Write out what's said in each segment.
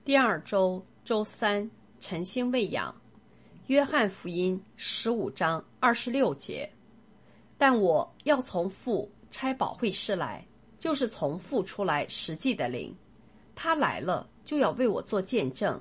第二周周三，晨星喂养。约翰福音15章26节。但我要从父差保惠师来，就是从父出来实际的灵，他来了就要为我做见证。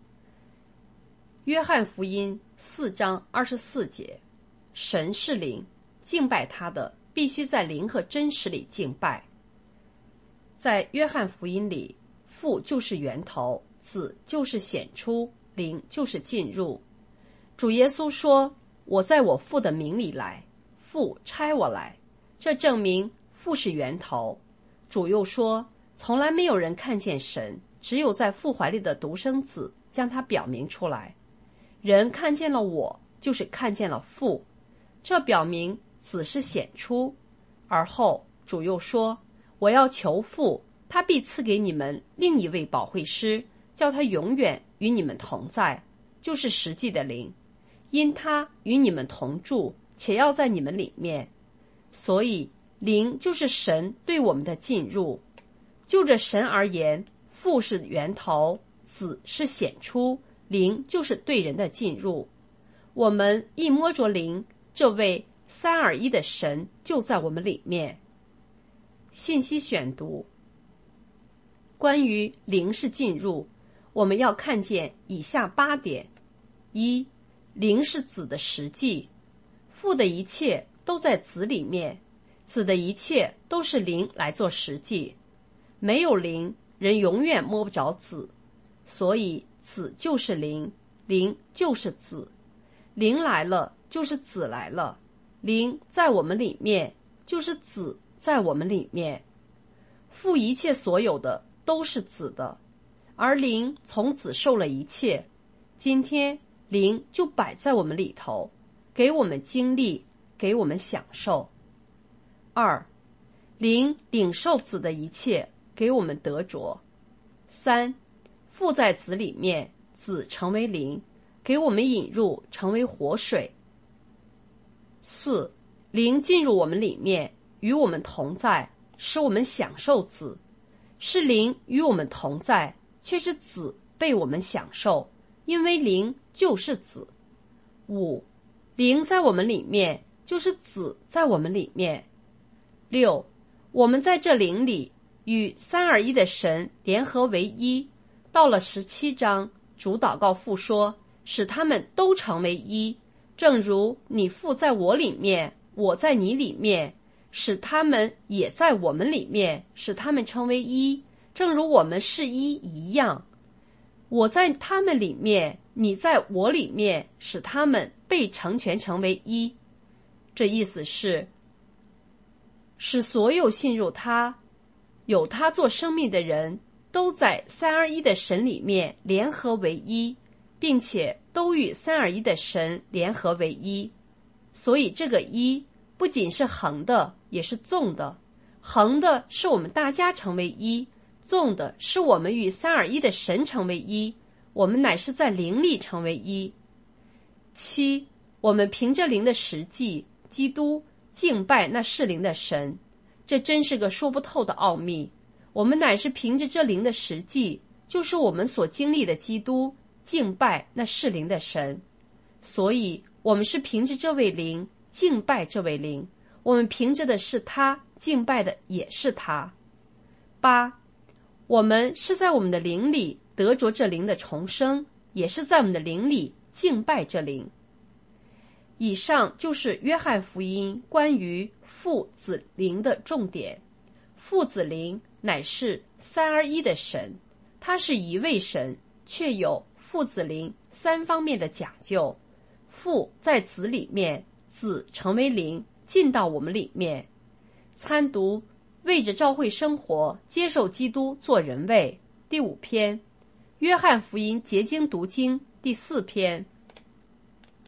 约翰福音4章24节。神是灵，敬拜他的必须在灵和真实里敬拜。在约翰福音里，父就是源头，子就是显出，灵就是进入。主耶稣说，我在我父的名里来，父差我来，这证明父是源头。主又说，从来没有人看见神，只有在父怀里的独生子将他表明出来。人看见了我，就是看见了父，这表明子是显出。而后主又说，我要求父，他必赐给你们另一位保惠师，叫他永远与你们同在，就是实际的灵，因他与你们同住，且要在你们里面。所以灵就是神对我们的进入。就着神而言，父是源头，子是显出，灵就是对人的进入。我们一摸着灵，这位三而一的神就在我们里面。信息选读。关于灵是进入，我们要看见以下8点。1. 灵是子的实际，父的一切都在子里面，子的一切都是灵来做实际。没有灵，人永远摸不着子，所以子就是灵，灵就是子。灵来了，就是子来了。灵在我们里面，就是子在我们里面。父一切所有的都是子的，而灵从子受了一切。今天灵就摆在我们里头，给我们经历，给我们享受。2. 灵领受子的一切，给我们得着。3. 父在子里面，子成为灵，给我们引入，成为活水。4. 灵进入我们里面，与我们同在，使我们享受子。是灵与我们同在，却是子被我们享受，因为灵就是子。5. 灵在我们里面，就是子在我们里面。6. 我们在这灵里与三而一的神联合为一。到了17章，主祷告父说，使他们都成为一，正如你父在我里面，我在你里面，使他们也在我们里面，使他们成为一，正如我们是一一样。我在他们里面，你在我里面，使他们被成全成为一。这意思是，使所有信入他，有他做生命的人，都在三而一的神里面联合为一，并且都与三而一的神联合为一。所以这个一不仅是横的，也是纵的。横的是我们大家成为一，纵的是我们与三而一的神成为一，我们乃是在灵里成为一。7. 我们凭着灵的实际，基督敬拜那是灵的神。这真是个说不透的奥秘。我们乃是凭着这灵的实际，就是我们所经历的基督，敬拜那是灵的神。所以我们是凭着这位灵敬拜这位灵，我们凭着的是他，敬拜的也是他。8. 我们是在我们的灵里得着这灵的重生，也是在我们的灵里敬拜这灵。以上就是约翰福音关于父子灵的重点。父子灵乃是三而一的神，他是一位神，却有父子灵3方面的讲究。父在子里面，子成为灵，进到我们里面。参读为着教会生活，接受基督做人位第5篇，约翰福音结经读经第4篇，